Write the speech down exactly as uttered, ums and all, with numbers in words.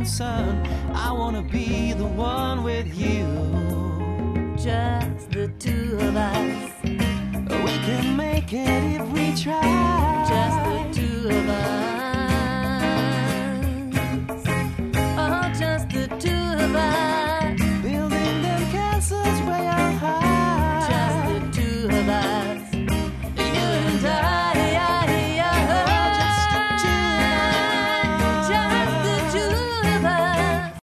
concerned. I wanna be the one with you. Just the two of us. We can make it if we try.